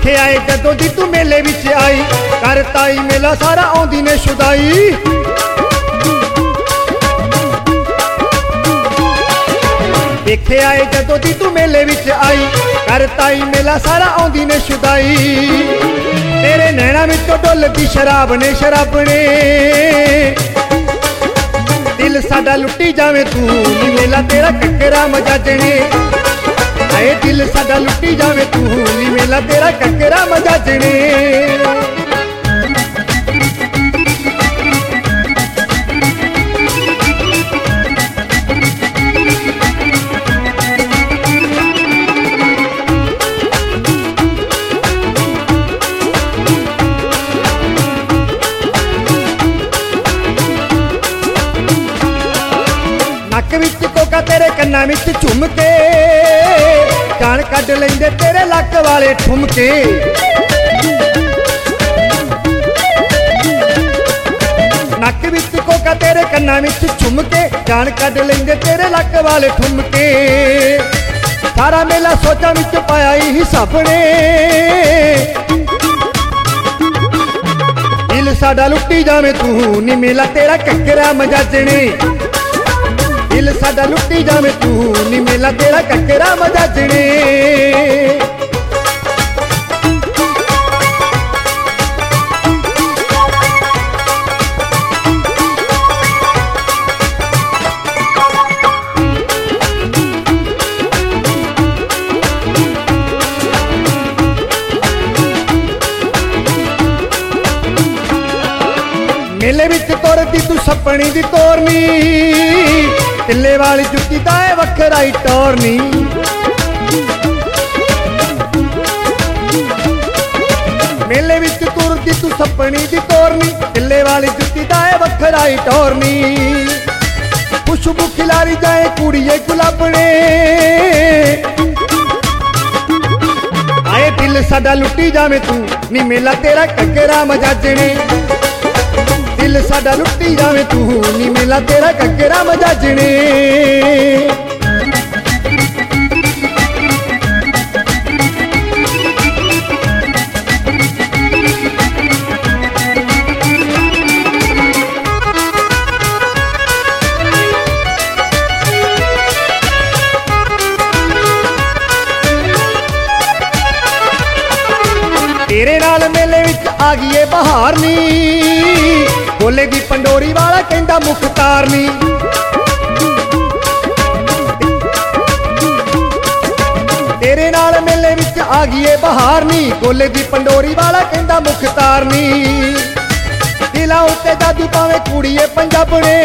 ਦੇਖਿਆ ਏ ਜਦੋਂ ਦੀ ਤੂੰ ਮੇਲੇ ਵਿੱਚ ਆਈ, ਕਰਤਾ ਈ ਮੇਲਾ ਸਾਰਾ ਆਉਂਦੀ ਨੇ ਸ਼ੁਦਾਈ। ਦੇਖਿਆ ਏ ਜਦੋਂ ਦੀ ਤੂੰ ਮੇਲੇ ਵਿੱਚ ਆਈ, ਕਰਤਾ ਈ ਮੇਲਾ ਸਾਰਾ ਆਉਂਦੀ ਨੇ ਸ਼ੁਦਾਈ। ਤੇਰੇ ਨੈਣਾ ਵਿੱਚੋਂ ਡੁੱਲਦੀ ਸ਼ਰਾਬ ਨੇ ਸ਼ਰਾਬ ਨੇ, ਦਿਲ ਸਾਡਾ ਲੁੱਟੀ ਜਾਵੇਂ ਤੂੰ ਨੀ ਮੇਲਾ ਤੇਰਾ ਕੱਕਰਾ ਮਜਾਜਣੇ। ਆਏ ਦਿਲ ਸਾਡਾ ਲੁੱਟੀ ਜਾਵੇਂ ਤੂੰ ਨੀ ਮੇਲਾ ਤੇਰਾ ਕੱਕਰਾ ਮਜਾਜਣੇ। ਨੱਕ ਵਿੱਚ ਕੋਕਾ ਤੇਰੇ ਕੰਨਾਂ ਵਿੱਚ ਝੁੰਮ ਕੇ, ਜਾਨ ਕੱਢ ਲੈਂਦੇ ਤੇਰੇ ਲੱਕ ਵਾਲੇ ਠੁਮਕੇ। ਨੱਕ ਵਿੱਚ ਕੋਕਾ ਤੇਰੇ ਕੰਨਾਂ ਵਿੱਚ ਝੁੰਮ ਕੇ, ਜਾਨ ਕੱਢ ਲੈਂਦੇ ਤੇਰੇ ਲੱਕ ਵਾਲੇ ਠੁਮਕੇ। ਸਾਰਾ ਮੇਲਾ ਸੋਚਾਂ ਵਿੱਚ ਪਾਇਆ ਹੀ ਹਿਸਾਬ ਨੇ, ਦਿਲ ਸਾਡਾ ਲੁੱਟੀ ਜਾਵੇਂ ਤੂੰ ਨੀ ਮੇਲਾ ਤੇਰਾ ਕੱਕਰਾ ਮਜਾਜਣੇ। ਦਿਲ ਸਾਡਾ ਲੁੱਟੀ ਜਾਵੇਂ ਤੂੰ ਨੀ ਮੇਲਾ ਤੇਰਾ ਕੱਕਰਾ ਮਜਾਜਣੇ। ਮੇਲੇ ਵਿੱਚ ਤੁਰਦੀ ਤੂੰ ਸੱਪਣੀ ਦੀ ਤੋਰਨੀ, ਤਿੱਲੇ ਵਾਲੀ ਜੁੱਤੀ ਦਾ ਏ ਵੱਖਰਾ ਹੀ ਟੋਰਨੀ। ਮੇਲੇ ਵਿੱਚ ਤੁਰਦੀ ਤੂੰ ਸੱਪਣੀ ਦੀ ਤੋਰਨੀ, ਤਿੱਲੇ ਵਾਲੀ ਜੁੱਤੀ ਦਾ ਏ ਵੱਖਰਾ ਹੀ ਟੋਰਨੀ। ਖੁਸ਼ਬੂ ਖਿਲਾਰੀ ਜਾਏ ਕੁੜੀਏ ਗੁਲਾਬਣੇ, ਆਏ ਦਿਲ ਸਾਡਾ ਲੁੱਟੀ ਜਾਵੇਂ ਤੂੰ ਨੀ ਮੇਲਾ ਤੇਰਾ ਕੱਕਰਾ ਮਜਾਜਣੇ। ਦਿਲ ਸਾਡਾ ਲੁੱਟੀ ਜਾਵੇਂ ਤੂੰ ਨੀ ਮੇਲਾ ਤੇਰਾ ਕੱਕਰਾ ਮਜਾਜਣੇ। ਤੇਰੇ ਨਾਲ ਮੇਲੇ ਵਿੱਚ ਆ ਗਈ ਏ ਬਹਾਰ ਨੀ, ਬੋਲੇ ਦੀ ਪੰਡੋਰੀ ਵਾਲਾ ਕਹਿੰਦਾ ਮੁਖਤਾਰ ਨੀ। ਤੇਰੇ ਨਾਲ ਮੇਲੇ ਵਿੱਚ ਆ ਗਈ ਏ ਬਹਾਰ ਨੀ, ਬੋਲੇ ਦੀ ਪੰਡੋਰੀ ਵਾਲਾ ਕਹਿੰਦਾ ਮੁਖਤਾਰ ਨੀ। ਦਿਲਾਂ ਉੱਤੇ ਜਾਦੂ ਪਾਵੇਂ ਕੁੜੀਏ ਪੰਜਾਬਣੇ,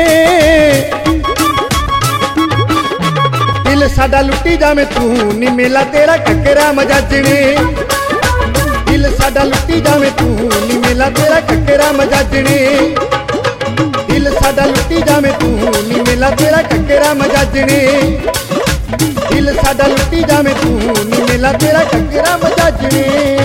ਦਿਲ ਸਾਡਾ ਲੁੱਟੀ ਜਾਵੇਂ ਤੂੰ ਨੀ ਮੇਲਾ ਤੇਰਾ ਕੱਕਰਾ ਮਜਾਜਣੇ। ਦਿਲ ਸਾਡਾ ਲੁੱਟੀ ਜਾਵੇਂ ਤੂੰ ਨੀ ਮੇਲਾ ਤੇਰਾ ਕੱਕਰਾ ਮਜਾਜਣੇ। ਦਿਲ ਸਾਡਾ ਲੁੱਟੀ ਜਾਵੇਂ ਤੂੰ ਨੀ ਮੇਲਾ ਤੇਰਾ ਕੱਕਰਾ ਮਜਾਜਣੇ। ਦਿਲ ਸਾਡਾ ਲੁੱਟੀ ਜਾਵੇਂ ਤੂੰ ਨੀ ਮੇਲਾ ਤੇਰਾ ਕੱਕਰਾ ਮਜਾਜਣੇ।